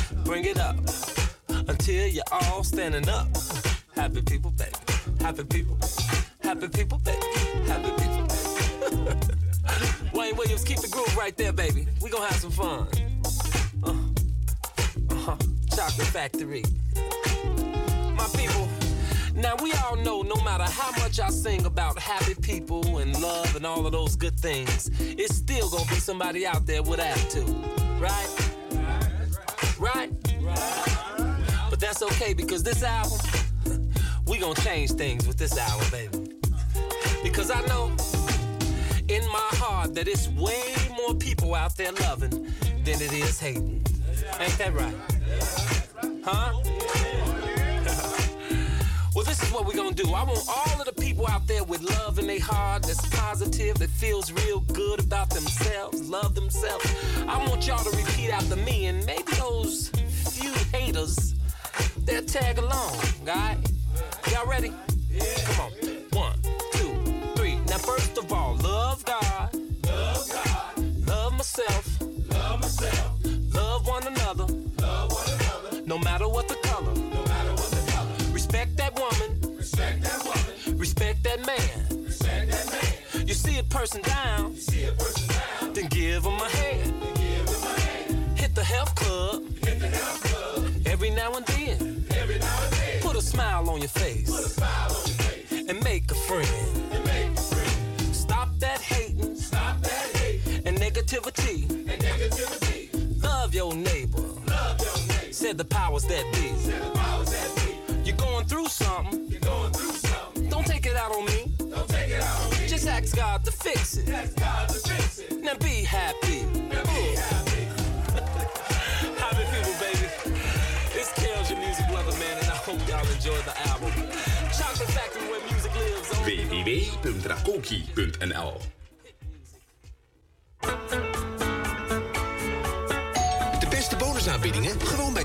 until you're all standing up. Happy people, baby, happy people, happy people, baby, happy people. Wayne Williams, keep the groove right there, baby. We gonna have some fun. Chocolate Factory. My people, now we all know no matter how much I sing about happy people and love and all of those good things, it's still gonna be somebody out there with attitude, right? Right? But that's okay because this album, we gonna change things with this album, baby. Because I know in my heart that it's way more people out there loving than it is hating. Ain't that right? Huh? Well, this is what we're gonna do. I want all of the people out there with love in their heart, that's positive, that feels real good about themselves, love themselves. I want y'all to repeat after me, and maybe those few haters, they'll tag along, alright? Y'all ready? Yeah. Come on. 1, 2, 3. Now, first of all, love God. Love God. Love myself. Love myself. Love one another. Love one another. No matter what the color. No matter what the color. Respect that woman. Respect that woman. Respect that man. Respect that man. You see a person down. You see a person down. Then give them a hand. Then give them a hand. Hit the health club. Hit the health club. Every now and then. Every now and then. Put a smile on your face. Put a smile on your face. And make a friend. And make a friend. Stop that hating. Stop that hating. And negativity. And negativity. Love your neighbor. Love your neighbor. Said the powers that be. Said the powers that be. You're going through something. You're going through something. Don't take it out on me. Don't take it out on me. Just ask God to fix it. Ask God to fix it. Now be happy. Now be happy. Happy people, baby. It's Kels, your music lover, man, and I hope y'all enjoy the album. Chocolate Factory, where music lives on. www.rakoki.nl. De beste bonusaanbiedingen gewoon bij